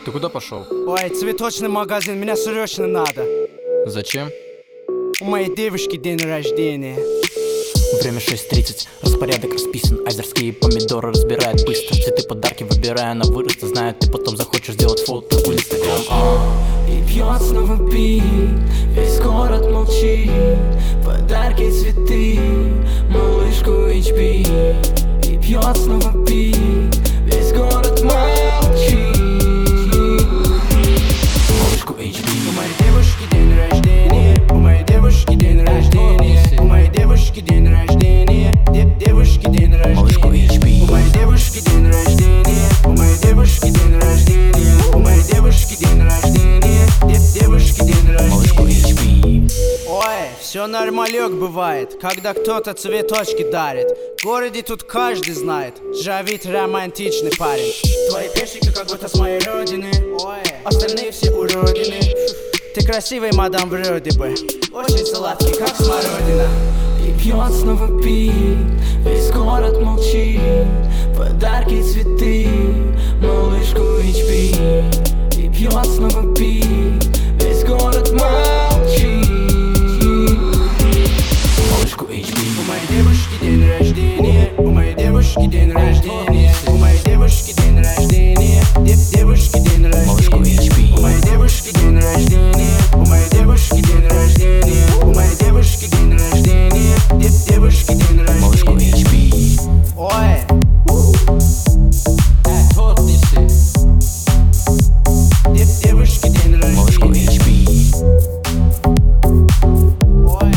Ты куда пошел? Ой, цветочный магазин, меня срочно надо. Зачем? У моей девушки день рождения. Время 6:30, распорядок расписан. Азерские помидоры разбирает быстро. Цветы, подарки выбирая на вырост. Знает, ты потом захочешь сделать фото в Инстаграм. И пьет снова пить, весь город молчит. Подарки, цветы, малышку HB. И пьет снова пить, весь город молчит. Малышку HB. У моей девушки день рождения. У моей девушки день рождения. У моей девушки день рождения. Девушки день рождения. Малышку HB. У моей девушки день рождения. У моей девушки день рождения. У моей девушки день рождения. Девушки день Малышку рождения. HB. Ой, все нормалек бывает, когда кто-то цветочки дарит. В городе тут каждый знает, Джавид романтичный парень. Твои персики как будто с моей родины. Ой, остальные все уродины. Ты красивый, мадам, вроде бы. Очень сладкий, как смородина. И пьет снова пить, весь город молчит. Подарки, цветы, малышку HB. И пьет снова пить, весь город молчит. Малышку HB. У моей девушки день рождения. У моей девушки день рождения. У моей девушки день рождения. Девушки день Малышку рождения. HB. У моей девушки день рождения. У моей девушки день рождения. У моей девушки день рождения. Девушки день Малышку рождения. HB. Ой, девушки день Малышку рождения. HB. Ой,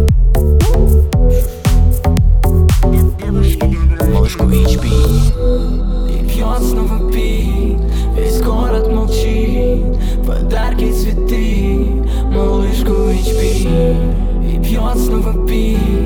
девушки день рождения. Малышку HB. И пьет снова пить, весь город молчит. Подарки, цветы, малышку HB. И пьет снова пить,